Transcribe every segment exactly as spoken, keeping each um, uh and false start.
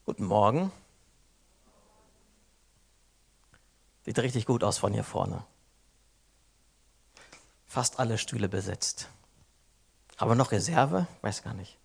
Guten Morgen. Sieht richtig gut aus von hier vorne. Fast alle Stühle besetzt. Aber noch Reserve? Weiß gar nicht.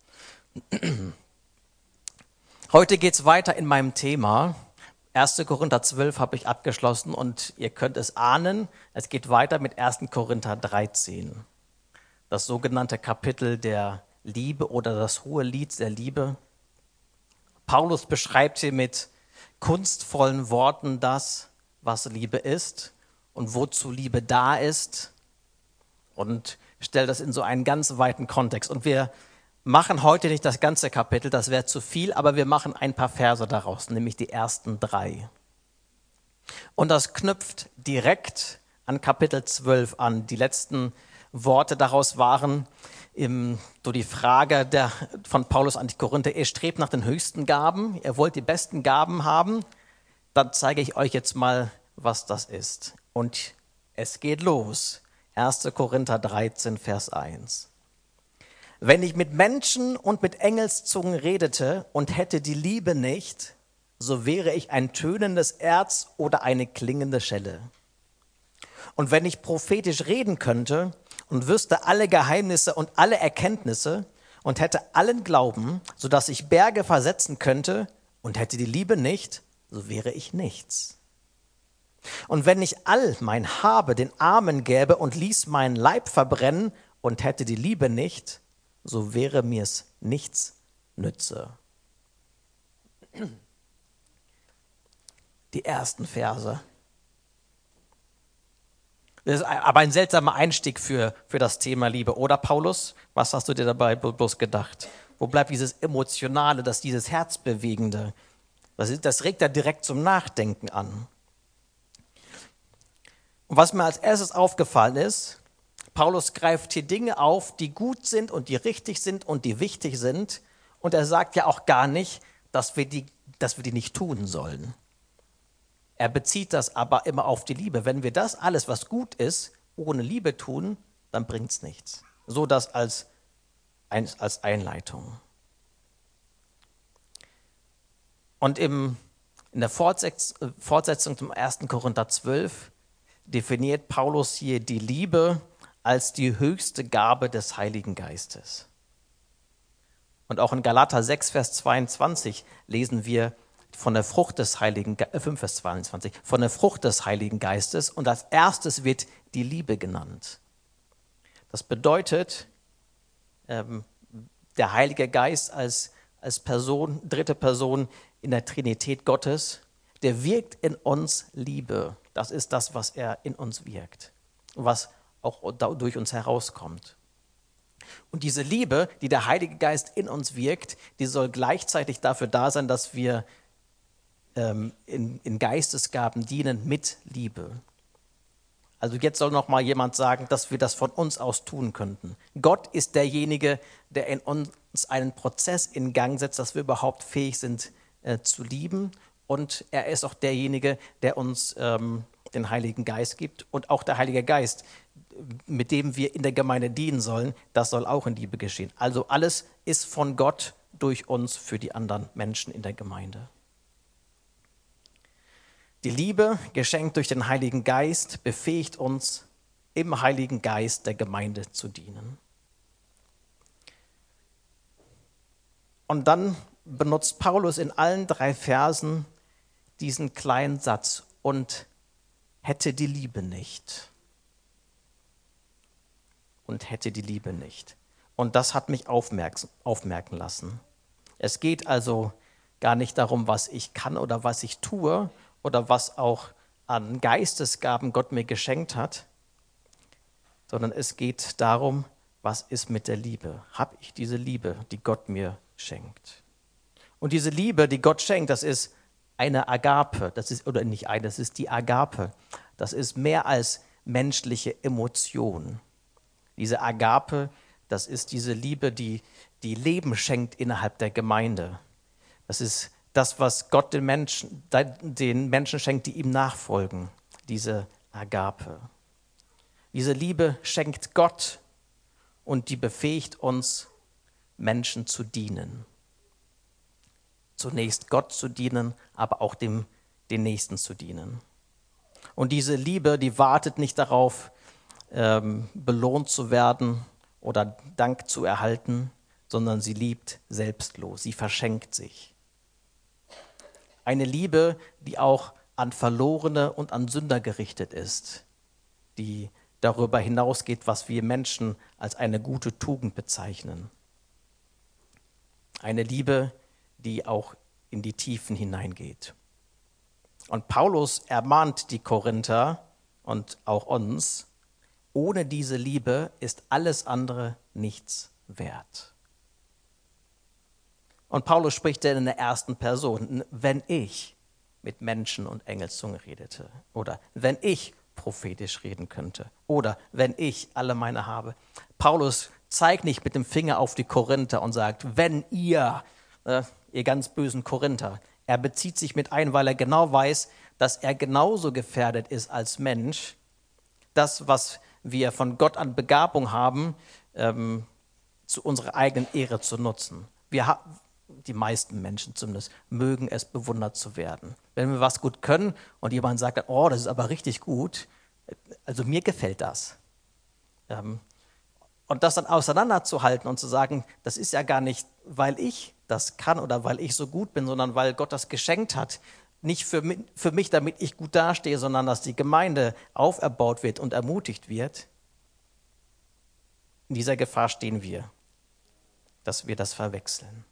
Heute geht es weiter in meinem Thema. erster. Korinther zwölf habe ich abgeschlossen und ihr könnt es ahnen, es geht weiter mit erster. Korinther dreizehn. Das sogenannte Kapitel der Liebe oder das hohe Lied der Liebe. Paulus beschreibt hier mit kunstvollen Worten das, was Liebe ist und wozu Liebe da ist und stellt das in so einen ganz weiten Kontext. Und wir machen heute nicht das ganze Kapitel, das wäre zu viel, aber wir machen ein paar Verse daraus, nämlich die ersten drei. Und das knüpft direkt an Kapitel zwölf an. Die letzten Worte daraus waren im, so die Frage der, von Paulus an die Korinther, ihr strebt nach den höchsten Gaben, ihr wollt die besten Gaben haben, dann zeige ich euch jetzt mal, was das ist. Und es geht los. erster. Korinther dreizehn, Vers eins. Wenn ich mit Menschen und mit Engelszungen redete und hätte die Liebe nicht, so wäre ich ein tönendes Erz oder eine klingende Schelle. Und wenn ich prophetisch reden könnte und wüsste alle Geheimnisse und alle Erkenntnisse und hätte allen Glauben, sodass ich Berge versetzen könnte und hätte die Liebe nicht, so wäre ich nichts. Und wenn ich all mein Habe den Armen gäbe und ließ meinen Leib verbrennen und hätte die Liebe nicht, so wäre mir's nichts nütze. Die ersten Verse. Das ist aber ein seltsamer Einstieg für, für das Thema Liebe, oder Paulus? Was hast du dir dabei bloß gedacht? Wo bleibt dieses Emotionale, das dieses Herzbewegende? Das, ist, das regt ja direkt zum Nachdenken an. Und was mir als erstes aufgefallen ist, Paulus greift hier Dinge auf, die gut sind und die richtig sind und die wichtig sind. Und er sagt ja auch gar nicht, dass wir die, dass wir die nicht tun sollen. Er bezieht das aber immer auf die Liebe. Wenn wir das alles, was gut ist, ohne Liebe tun, dann bringt es nichts. So das als, als Einleitung. Und im, in der Fortsetzung zum erster. Korinther zwölf definiert Paulus hier die Liebe als die höchste Gabe des Heiligen Geistes. Und auch in Galater sechs, Vers zweiundzwanzig lesen wir von der Frucht des Heiligen Geistes, fünf, Vers zweiundzwanzig, von der Frucht des Heiligen Geistes und als erstes wird die Liebe genannt. Das bedeutet, ähm, der Heilige Geist als, als Person, dritte Person in der Trinität Gottes, der wirkt in uns Liebe. Das ist das, was er in uns wirkt, was auch durch uns herauskommt. Und diese Liebe, die der Heilige Geist in uns wirkt, die soll gleichzeitig dafür da sein, dass wir ähm, in, in Geistesgaben dienen mit Liebe. Also jetzt soll noch mal jemand sagen, dass wir das von uns aus tun könnten. Gott ist derjenige, der in uns einen Prozess in Gang setzt, dass wir überhaupt fähig sind äh, zu lieben. Und er ist auch derjenige, der uns ähm, den Heiligen Geist gibt. Und auch der Heilige Geist, mit dem wir in der Gemeinde dienen sollen, das soll auch in Liebe geschehen. Also alles ist von Gott durch uns für die anderen Menschen in der Gemeinde. Die Liebe, geschenkt durch den Heiligen Geist, befähigt uns, im Heiligen Geist der Gemeinde zu dienen. Und dann benutzt Paulus in allen drei Versen diesen kleinen Satz: und hätte die Liebe nicht. Und hätte die Liebe nicht. Und das hat mich aufmerken, aufmerken lassen. Es geht also gar nicht darum, was ich kann oder was ich tue oder was auch an Geistesgaben Gott mir geschenkt hat, sondern es geht darum, was ist mit der Liebe? Habe ich diese Liebe, die Gott mir schenkt? Und diese Liebe, die Gott schenkt, das ist eine Agape, das ist, oder nicht eine, das ist die Agape. Das ist mehr als menschliche Emotion. Diese Agape, das ist diese Liebe, die, die Leben schenkt innerhalb der Gemeinde. Das ist das, was Gott den Menschen, den Menschen schenkt, die ihm nachfolgen. Diese Agape. Diese Liebe schenkt Gott und die befähigt uns, Menschen zu dienen. zunächst Gott zu dienen, aber auch dem, den Nächsten zu dienen. Und diese Liebe, die wartet nicht darauf, ähm, belohnt zu werden oder Dank zu erhalten, sondern sie liebt selbstlos, sie verschenkt sich. Eine Liebe, die auch an Verlorene und an Sünder gerichtet ist, die darüber hinausgeht, was wir Menschen als eine gute Tugend bezeichnen. Eine Liebe, die auch in die Tiefen hineingeht. Und Paulus ermahnt die Korinther und auch uns, ohne diese Liebe ist alles andere nichts wert. Und Paulus spricht dann in der ersten Person, wenn ich mit Menschen und Engelszunge redete oder wenn ich prophetisch reden könnte oder wenn ich alle meine habe. Paulus zeigt nicht mit dem Finger auf die Korinther und sagt, wenn ihr, äh, ihr ganz bösen Korinther. Er bezieht sich mit ein, weil er genau weiß, dass er genauso gefährdet ist als Mensch, das, was wir von Gott an Begabung haben, ähm, zu unserer eigenen Ehre zu nutzen. Wir haben die meisten Menschen zumindest, mögen es, bewundert zu werden. Wenn wir was gut können und jemand sagt, oh, das ist aber richtig gut, also mir gefällt das. Ähm, und das dann auseinanderzuhalten und zu sagen, das ist ja gar nicht, weil ich das kann oder weil ich so gut bin, sondern weil Gott das geschenkt hat, nicht für mich, für mich, damit ich gut dastehe, sondern dass die Gemeinde auferbaut wird und ermutigt wird. In dieser Gefahr stehen wir, dass wir das verwechseln.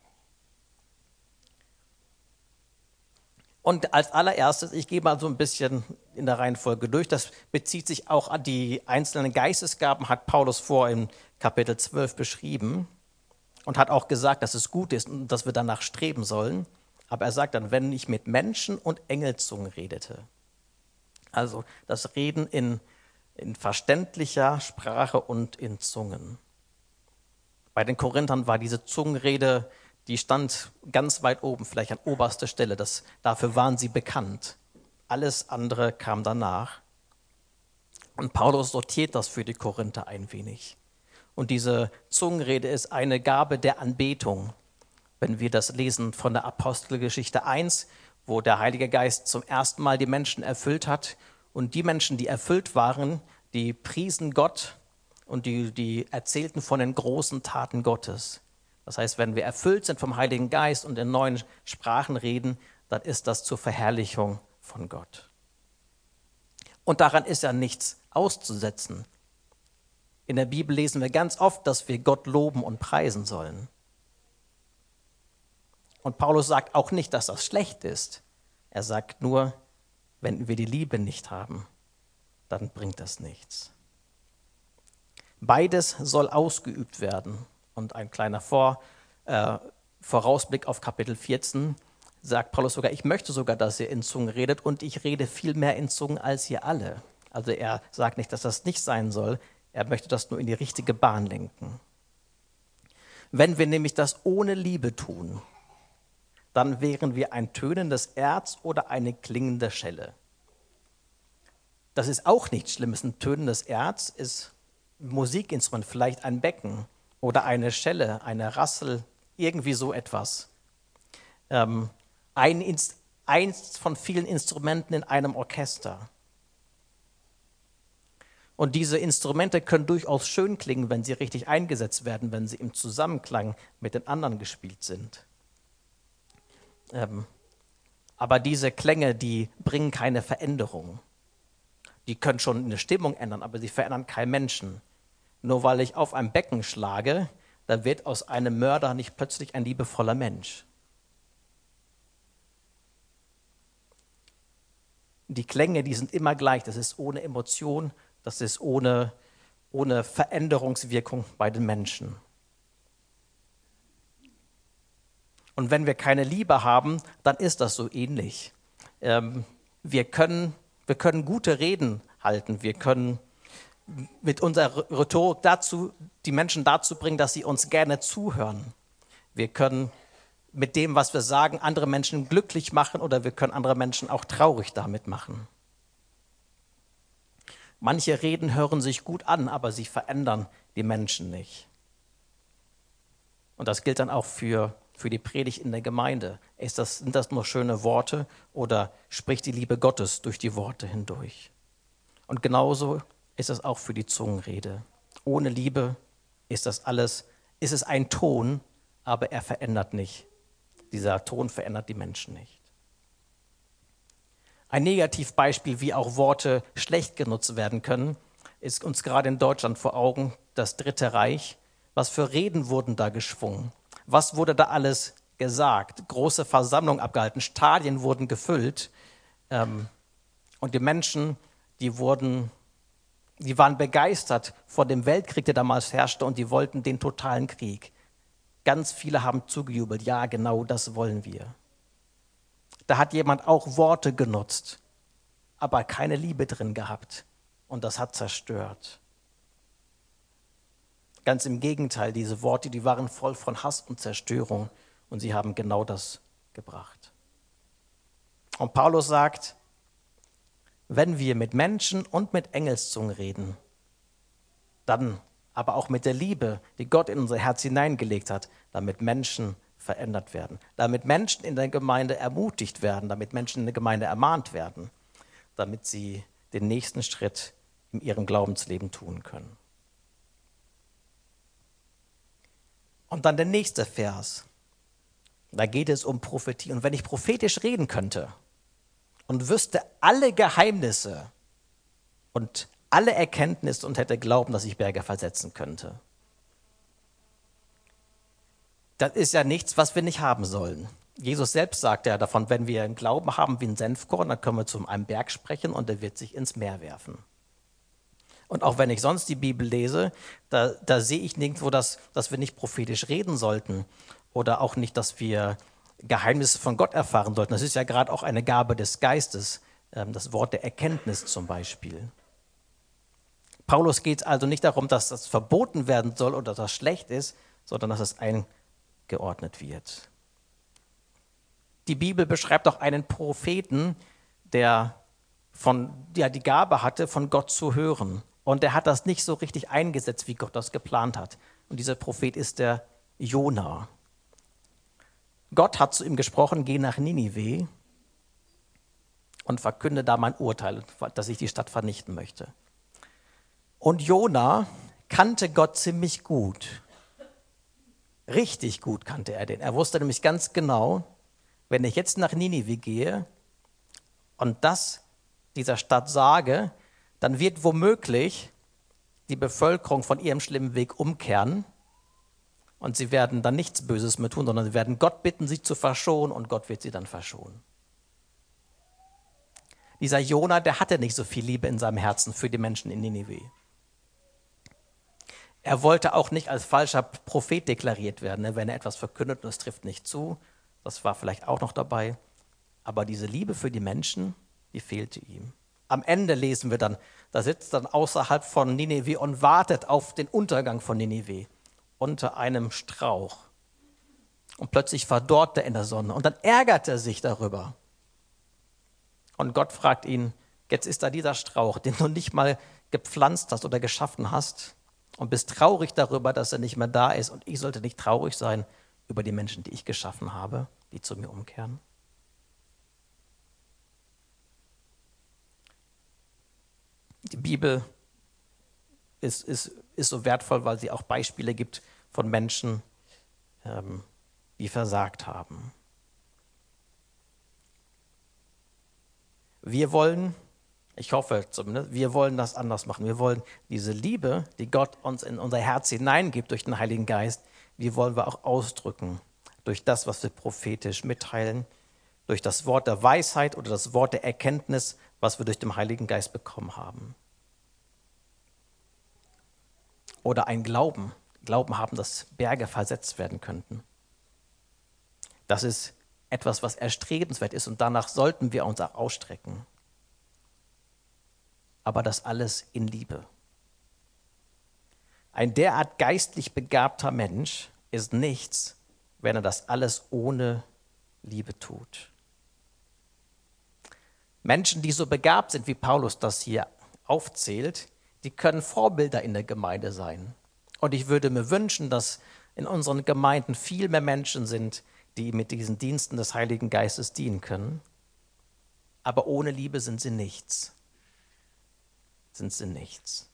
Und als allererstes, ich gehe mal so ein bisschen in der Reihenfolge durch, das bezieht sich auch an die einzelnen Geistesgaben, hat Paulus vor im Kapitel zwölf beschrieben und hat auch gesagt, dass es gut ist und dass wir danach streben sollen. Aber er sagt dann, wenn ich mit Menschen und Engelzungen redete, also das Reden in, in verständlicher Sprache und in Zungen. Bei den Korinthern war diese Zungenrede, die stand ganz weit oben, vielleicht an oberster Stelle. Das, dafür waren sie bekannt. Alles andere kam danach. Und Paulus sortiert das für die Korinther ein wenig. Und diese Zungenrede ist eine Gabe der Anbetung. Wenn wir das lesen von der Apostelgeschichte eins, wo der Heilige Geist zum ersten Mal die Menschen erfüllt hat. Und die Menschen, die erfüllt waren, die priesen Gott und die, die erzählten von den großen Taten Gottes. Das heißt, wenn wir erfüllt sind vom Heiligen Geist und in neuen Sprachen reden, dann ist das zur Verherrlichung von Gott. Und daran ist ja nichts auszusetzen. In der Bibel lesen wir ganz oft, dass wir Gott loben und preisen sollen. Und Paulus sagt auch nicht, dass das schlecht ist. Er sagt nur, wenn wir die Liebe nicht haben, dann bringt das nichts. Beides soll ausgeübt werden. Und ein kleiner Vor, äh, Vorausblick auf Kapitel vierzehn sagt Paulus sogar, ich möchte sogar, dass ihr in Zungen redet und ich rede viel mehr in Zungen als ihr alle. Also er sagt nicht, dass das nicht sein soll, er möchte das nur in die richtige Bahn lenken. Wenn wir nämlich das ohne Liebe tun, dann wären wir ein tönendes Erz oder eine klingende Schelle. Das ist auch nichts Schlimmes. Ein tönendes Erz ist ein Musikinstrument, vielleicht ein Becken oder eine Schelle, eine Rassel, irgendwie so etwas. Ähm, ein Inst- eins von vielen Instrumenten in einem Orchester. Und diese Instrumente können durchaus schön klingen, wenn sie richtig eingesetzt werden, wenn sie im Zusammenklang mit den anderen gespielt sind. Ähm, aber diese Klänge, die bringen keine Veränderung. Die können schon eine Stimmung ändern, aber sie verändern keinen Menschen. Nur weil ich auf ein Becken schlage, da wird aus einem Mörder nicht plötzlich ein liebevoller Mensch. Die Klänge, die sind immer gleich. Das ist ohne Emotion, das ist ohne, ohne Veränderungswirkung bei den Menschen. Und wenn wir keine Liebe haben, dann ist das so ähnlich. Ähm, wir können, wir können gute Reden halten, wir können mit unserer Rhetorik dazu, die Menschen dazu bringen, dass sie uns gerne zuhören. Wir können mit dem, was wir sagen, andere Menschen glücklich machen oder wir können andere Menschen auch traurig damit machen. Manche Reden hören sich gut an, aber sie verändern die Menschen nicht. Und das gilt dann auch für für die Predigt in der Gemeinde? Ist das, sind das nur schöne Worte oder spricht die Liebe Gottes durch die Worte hindurch? Und genauso ist es auch für die Zungenrede. Ohne Liebe ist das alles, ist es ein Ton, aber er verändert nicht. Dieser Ton verändert die Menschen nicht. Ein Negativbeispiel, wie auch Worte schlecht genutzt werden können, ist uns gerade in Deutschland vor Augen das Dritte Reich. Was für Reden wurden da geschwungen? Was wurde da alles gesagt? Große Versammlungen abgehalten, Stadien wurden gefüllt. Ähm, und die Menschen, die wurden, die waren begeistert von dem Weltkrieg, der damals herrschte, und die wollten den totalen Krieg. Ganz viele haben zugejubelt, ja, genau das wollen wir. Da hat jemand auch Worte genutzt, aber keine Liebe drin gehabt. Und das hat zerstört. Ganz im Gegenteil, diese Worte, die waren voll von Hass und Zerstörung. Und sie haben genau das gebracht. Und Paulus sagt, wenn wir mit Menschen und mit Engelszungen reden, dann aber auch mit der Liebe, die Gott in unser Herz hineingelegt hat, damit Menschen verändert werden, damit Menschen in der Gemeinde ermutigt werden, damit Menschen in der Gemeinde ermahnt werden, damit sie den nächsten Schritt in ihrem Glaubensleben tun können. Und dann der nächste Vers. Da geht es um Prophetie. Und wenn ich prophetisch reden könnte und wüsste alle Geheimnisse und alle Erkenntnis und hätte Glauben, dass ich Berge versetzen könnte. Das ist ja nichts, was wir nicht haben sollen. Jesus selbst sagt ja davon, wenn wir einen Glauben haben wie ein Senfkorn, dann können wir zu einem Berg sprechen und er wird sich ins Meer werfen. Und auch wenn ich sonst die Bibel lese, da, da sehe ich nirgendwo, dass, dass wir nicht prophetisch reden sollten oder auch nicht, dass wir Geheimnisse von Gott erfahren sollten. Das ist ja gerade auch eine Gabe des Geistes, das Wort der Erkenntnis zum Beispiel. Paulus geht es also nicht darum, dass das verboten werden soll oder dass das schlecht ist, sondern dass es eingeordnet wird. Die Bibel beschreibt auch einen Propheten, der von, ja, die Gabe hatte, von Gott zu hören. Und er hat das nicht so richtig eingesetzt, wie Gott das geplant hat. Und dieser Prophet ist der Jona. Gott hat zu ihm gesprochen, geh nach Ninive und verkünde da mein Urteil, dass ich die Stadt vernichten möchte. Und Jona kannte Gott ziemlich gut. Richtig gut kannte er den. Er wusste nämlich ganz genau, wenn ich jetzt nach Ninive gehe und das dieser Stadt sage, dann wird womöglich die Bevölkerung von ihrem schlimmen Weg umkehren und sie werden dann nichts Böses mehr tun, sondern sie werden Gott bitten, sie zu verschonen und Gott wird sie dann verschonen. Dieser Jona, der hatte nicht so viel Liebe in seinem Herzen für die Menschen in Ninive. Er wollte auch nicht als falscher Prophet deklariert werden, wenn er etwas verkündet und es trifft nicht zu. Das war vielleicht auch noch dabei. Aber diese Liebe für die Menschen, die fehlte ihm. Am Ende lesen wir dann, da sitzt dann außerhalb von Ninive und wartet auf den Untergang von Ninive unter einem Strauch. Und plötzlich verdorrt er in der Sonne und dann ärgert er sich darüber. Und Gott fragt ihn, jetzt ist da dieser Strauch, den du nicht mal gepflanzt hast oder geschaffen hast und bist traurig darüber, dass er nicht mehr da ist und ich sollte nicht traurig sein über die Menschen, die ich geschaffen habe, die zu mir umkehren. Die Bibel ist, ist, ist so wertvoll, weil sie auch Beispiele gibt von Menschen, ähm, die versagt haben. Wir wollen, ich hoffe zumindest, wir wollen das anders machen. Wir wollen diese Liebe, die Gott uns in unser Herz hineingibt durch den Heiligen Geist, die wollen wir auch ausdrücken durch das, was wir prophetisch mitteilen, durch das Wort der Weisheit oder das Wort der Erkenntnis, was wir durch den Heiligen Geist bekommen haben. Oder ein Glauben, Glauben haben, dass Berge versetzt werden könnten. Das ist etwas, was erstrebenswert ist und danach sollten wir uns auch ausstrecken. Aber das alles in Liebe. Ein derart geistlich begabter Mensch ist nichts, wenn er das alles ohne Liebe tut. Menschen, die so begabt sind, wie Paulus das hier aufzählt, die können Vorbilder in der Gemeinde sein. Und ich würde mir wünschen, dass in unseren Gemeinden viel mehr Menschen sind, die mit diesen Diensten des Heiligen Geistes dienen können. Aber ohne Liebe sind sie nichts. Sind sie nichts.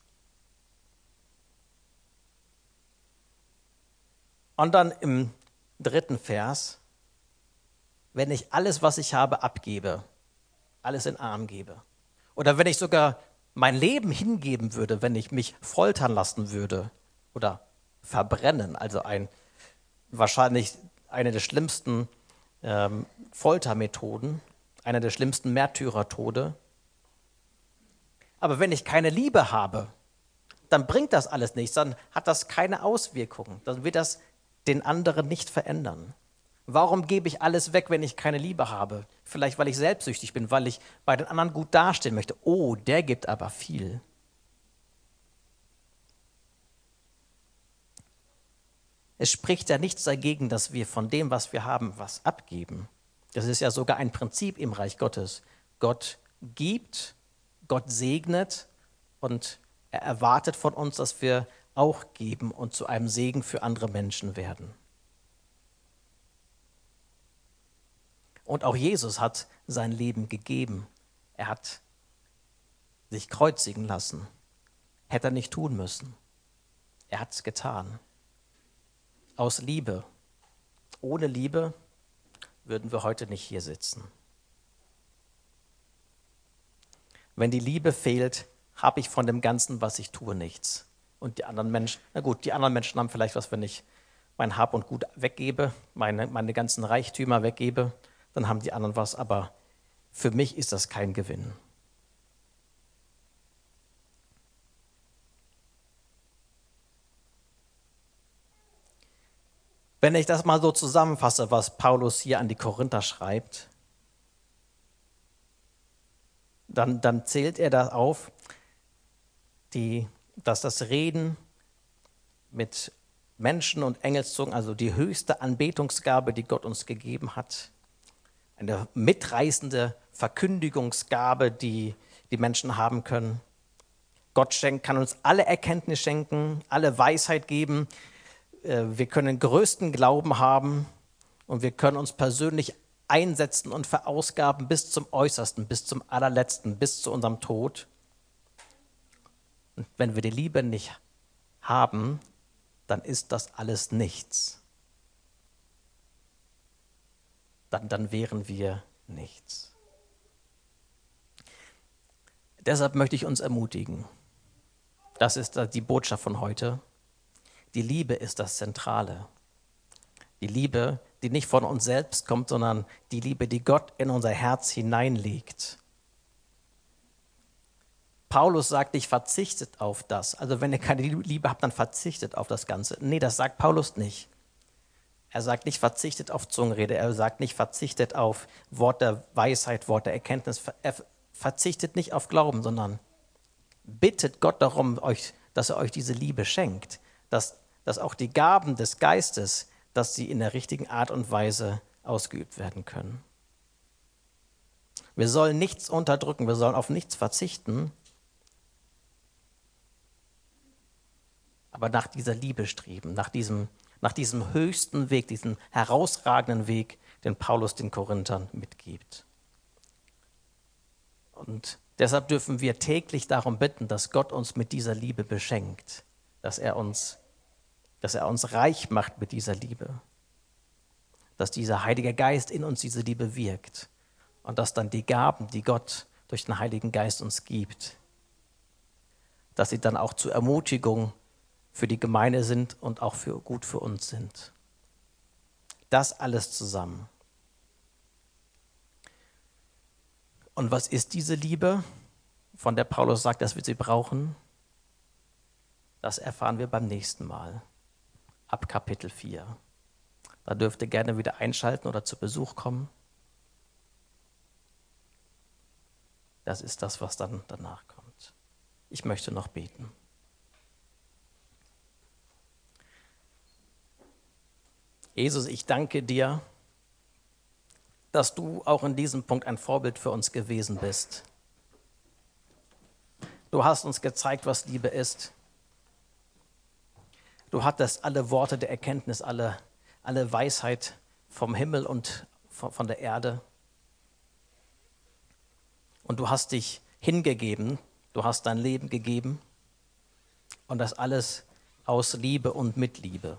Und dann im dritten Vers, wenn ich alles, was ich habe, abgebe, alles in Arm gebe, oder wenn ich sogar mein Leben hingeben würde, wenn ich mich foltern lassen würde oder verbrennen, also ein, wahrscheinlich eine der schlimmsten ähm, Foltermethoden, einer der schlimmsten Märtyrertode. Aber wenn ich keine Liebe habe, dann bringt das alles nichts, dann hat das keine Auswirkungen, dann wird das den anderen nicht verändern. Warum gebe ich alles weg, wenn ich keine Liebe habe? Vielleicht, weil ich selbstsüchtig bin, weil ich bei den anderen gut dastehen möchte. Oh, der gibt aber viel. Es spricht ja nichts dagegen, dass wir von dem, was wir haben, was abgeben. Das ist ja sogar ein Prinzip im Reich Gottes. Gott gibt, Gott segnet und er erwartet von uns, dass wir auch geben und zu einem Segen für andere Menschen werden. Und auch Jesus hat sein Leben gegeben. Er hat sich kreuzigen lassen. Hätte er nicht tun müssen. Er hat es getan. Aus Liebe. Ohne Liebe würden wir heute nicht hier sitzen. Wenn die Liebe fehlt, habe ich von dem Ganzen, was ich tue, nichts. Und die anderen Menschen, na gut, die anderen Menschen haben vielleicht was, wenn ich mein Hab und Gut weggebe, meine, meine ganzen Reichtümer weggebe, dann haben die anderen was, aber für mich ist das kein Gewinn. Wenn ich das mal so zusammenfasse, was Paulus hier an die Korinther schreibt, dann, dann zählt er da auf, die, dass das Reden mit Menschen und Engelszungen, also die höchste Anbetungsgabe, die Gott uns gegeben hat, eine mitreißende Verkündigungsgabe, die die Menschen haben können. Gott schenkt, kann uns alle Erkenntnis schenken, alle Weisheit geben. Wir können größten Glauben haben und wir können uns persönlich einsetzen und verausgaben bis zum Äußersten, bis zum Allerletzten, bis zu unserem Tod. Und wenn wir die Liebe nicht haben, dann ist das alles nichts. Dann, dann wären wir nichts. Deshalb möchte ich uns ermutigen. Das ist die Botschaft von heute. Die Liebe ist das Zentrale. Die Liebe, die nicht von uns selbst kommt, sondern die Liebe, die Gott in unser Herz hineinlegt. Paulus sagt nicht, verzichtet auf das. Also wenn ihr keine Liebe habt, dann verzichtet auf das Ganze. Nee, das sagt Paulus nicht. Er sagt nicht, verzichtet auf Zungenrede. Er sagt nicht, verzichtet auf Wort der Weisheit, Wort der Erkenntnis. Er verzichtet nicht auf Glauben, sondern bittet Gott darum, euch, dass er euch diese Liebe schenkt. Dass, dass auch die Gaben des Geistes, dass sie in der richtigen Art und Weise ausgeübt werden können. Wir sollen nichts unterdrücken, wir sollen auf nichts verzichten, aber nach dieser Liebe streben, nach diesem, nach diesem höchsten Weg, diesem herausragenden Weg, den Paulus den Korinthern mitgibt. Und deshalb dürfen wir täglich darum bitten, dass Gott uns mit dieser Liebe beschenkt, dass er uns, dass er uns reich macht mit dieser Liebe, dass dieser Heilige Geist in uns diese Liebe wirkt und dass dann die Gaben, die Gott durch den Heiligen Geist uns gibt, dass sie dann auch zur Ermutigung für die Gemeinde sind und auch für, gut für uns sind. Das alles zusammen. Und was ist diese Liebe, von der Paulus sagt, dass wir sie brauchen? Das erfahren wir beim nächsten Mal, ab Kapitel vier. Da dürft ihr gerne wieder einschalten oder zu Besuch kommen. Das ist das, was dann danach kommt. Ich möchte noch beten. Jesus, ich danke dir, dass du auch in diesem Punkt ein Vorbild für uns gewesen bist. Du hast uns gezeigt, was Liebe ist. Du hattest alle Worte der Erkenntnis, alle, alle Weisheit vom Himmel und von, von der Erde. Und du hast dich hingegeben, du hast dein Leben gegeben und das alles aus Liebe und mit Liebe.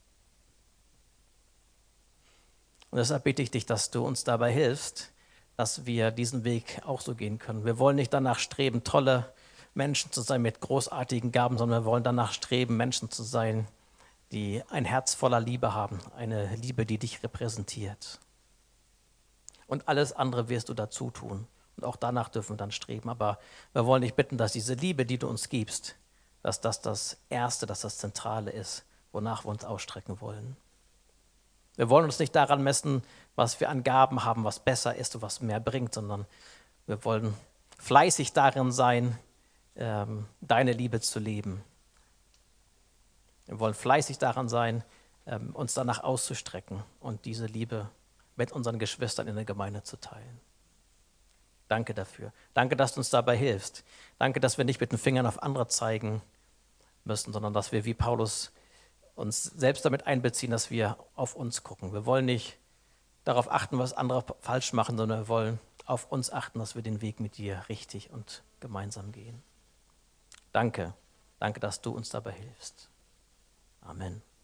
Und deshalb bitte ich dich, dass du uns dabei hilfst, dass wir diesen Weg auch so gehen können. Wir wollen nicht danach streben, tolle Menschen zu sein mit großartigen Gaben, sondern wir wollen danach streben, Menschen zu sein, die ein Herz voller Liebe haben, eine Liebe, die dich repräsentiert. Und alles andere wirst du dazu tun. Und auch danach dürfen wir dann streben. Aber wir wollen dich bitten, dass diese Liebe, die du uns gibst, dass das das Erste, dass das Zentrale ist, wonach wir uns ausstrecken wollen. Wir wollen uns nicht daran messen, was wir an Gaben haben, was besser ist und was mehr bringt, sondern wir wollen fleißig darin sein, ähm, deine Liebe zu leben. Wir wollen fleißig daran sein, ähm, uns danach auszustrecken und diese Liebe mit unseren Geschwistern in der Gemeinde zu teilen. Danke dafür. Danke, dass du uns dabei hilfst. Danke, dass wir nicht mit den Fingern auf andere zeigen müssen, sondern dass wir wie Paulus uns selbst damit einbeziehen, dass wir auf uns gucken. Wir wollen nicht darauf achten, was andere falsch machen, sondern wir wollen auf uns achten, dass wir den Weg mit dir richtig und gemeinsam gehen. Danke. Danke, dass du uns dabei hilfst. Amen.